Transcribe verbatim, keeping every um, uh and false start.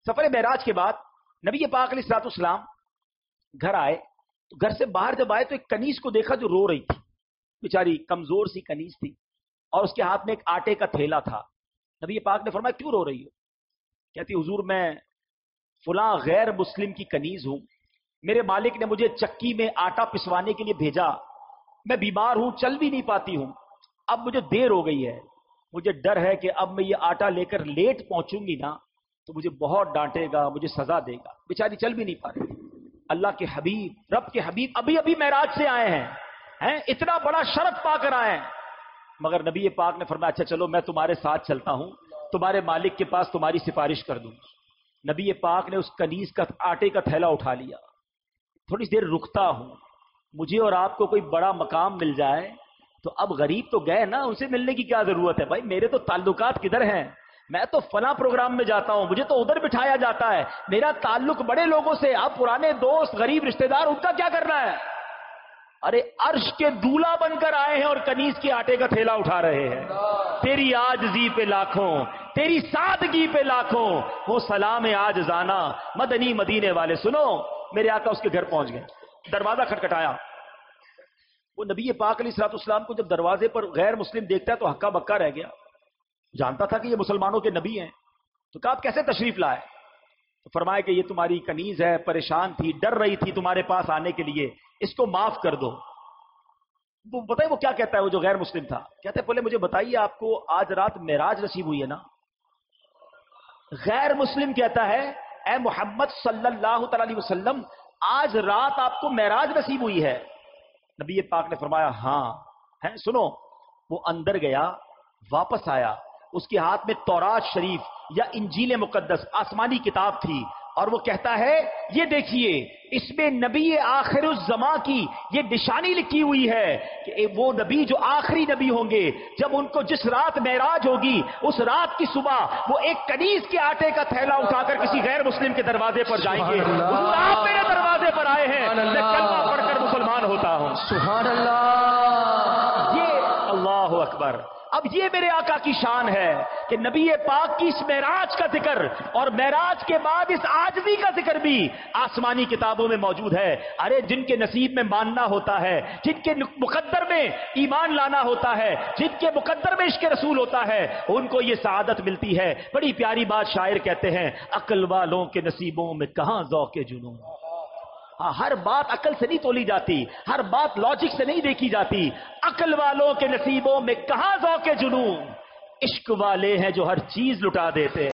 سفر معراج کے بعد نبی پاک علیہ الصلوۃ والسلام گھر آئے تو گھر سے باہر جب آئے تو ایک کنیز کو دیکھا جو رو رہی تھی، بیچاری کمزور سی کنیز تھی اور اس کے ہاتھ میں ایک آٹے کا تھیلا تھا. نبی پاک نے فرمایا کیوں رو رہی ہو؟ کہتی حضور میں فلاں غیر مسلم کی کنیز ہوں، میرے مالک نے مجھے چکی میں آٹا پسوانے کے لیے بھیجا، میں بیمار ہوں، چل بھی نہیں پاتی ہوں، اب مجھے دیر ہو گئی ہے، مجھے ڈر ہے کہ اب میں یہ آٹا لے کر لیٹ پہنچوں گی نا تو مجھے بہت ڈانٹے گا، مجھے سزا دے گا. بیچاری چل بھی نہیں پا رہی. اللہ کے حبیب، رب کے حبیب ابھی ابھی معراج سے آئے ہیں ہیں اتنا بڑا شرف پا کر آئے ہیں، مگر نبی پاک نے فرمایا اچھا چلو میں تمہارے ساتھ چلتا ہوں، تمہارے مالک کے پاس تمہاری سفارش کر دوں. نبی پاک نے اس کنیز کا آٹے کا تھیلا اٹھا لیا. تھوڑی دیر رکتا ہوں، مجھے اور آپ کو کوئی بڑا مقام مل جائے تو اب غریب تو گئے نا، ان سے ملنے کی کیا ضرورت ہے؟ بھائی میرے تو تعلقات کدھر ہیں، میں تو فلاں پروگرام میں جاتا ہوں، مجھے تو ادھر بٹھایا جاتا ہے، میرا تعلق بڑے لوگوں سے، اب پرانے دوست غریب رشتہ دار ان کا کیا کرنا ہے؟ ارے عرش کے دولہا بن کر آئے ہیں اور کنیز کے آٹے کا تھیلا اٹھا رہے ہیں. تیری عاجزی پہ لاکھوں، تیری سادگی پہ لاکھوں، وہ سلام عاجزانہ مدنی مدینے والے. سنو میرے آقا اس کے گھر پہنچ گئے، دروازہ کھٹکھٹایا. وہ نبی پاک علیہ الصلوۃ والسلام کو جب دروازے پر غیر مسلم دیکھتا ہے تو ہکا بکا رہ گیا، جانتا تھا کہ یہ مسلمانوں کے نبی ہیں. تو کہا آپ کیسے تشریف لائے؟ تو فرمایا کہ یہ تمہاری کنیز ہے، پریشان تھی، ڈر رہی تھی تمہارے پاس آنے کے لیے، اس کو معاف کر دو. وہ بتائیے وہ کیا کہتا ہے، وہ جو غیر مسلم تھا کہتے ہیں پہلے مجھے بتائیے آپ کو آج رات معراج نصیب ہوئی ہے نا؟ غیر مسلم کہتا ہے اے محمد صلی اللہ تعالی علیہ وسلم آج رات آپ کو معراج نصیب ہوئی ہے؟ نبی پاک نے فرمایا ہاں ہے. سنو وہ اندر گیا، واپس آیا، اس کے ہاتھ میں تورات شریف یا انجیل مقدس آسمانی کتاب تھی، اور وہ کہتا ہے یہ دیکھیے اس میں نبی آخر الزمان کی یہ نشانی لکھی ہوئی ہے کہ وہ نبی جو آخری نبی ہوں گے، جب ان کو جس رات معراج ہوگی اس رات کی صبح وہ ایک کنیز کے آٹے کا تھیلا اٹھا کر کسی غیر مسلم کے دروازے پر جائیں گے. حضور آپ میرے دروازے پر آئے ہیں، میں کلمہ پڑھ کر مسلمان ہوتا ہوں. سبحان اللہ، یہ اللہ اکبر. اب یہ میرے آقا کی شان ہے کہ نبی پاک کی اس معراج کا ذکر اور معراج کے بعد اس عاجزی کا ذکر بھی آسمانی کتابوں میں موجود ہے. ارے جن کے نصیب میں ماننا ہوتا ہے، جن کے مقدر میں ایمان لانا ہوتا ہے، جن کے مقدر میں عشق رسول ہوتا ہے، ان کو یہ سعادت ملتی ہے. بڑی پیاری بات شاعر کہتے ہیں، عقل والوں کے نصیبوں میں کہاں ذوق جنون. ہاں ہر بات عقل سے نہیں تولی جاتی، ہر بات لاجک سے نہیں دیکھی جاتی. عقل والوں کے نصیبوں میں کہاں ذوق جنون، عشق والے ہیں جو ہر چیز لٹا دیتے ہیں.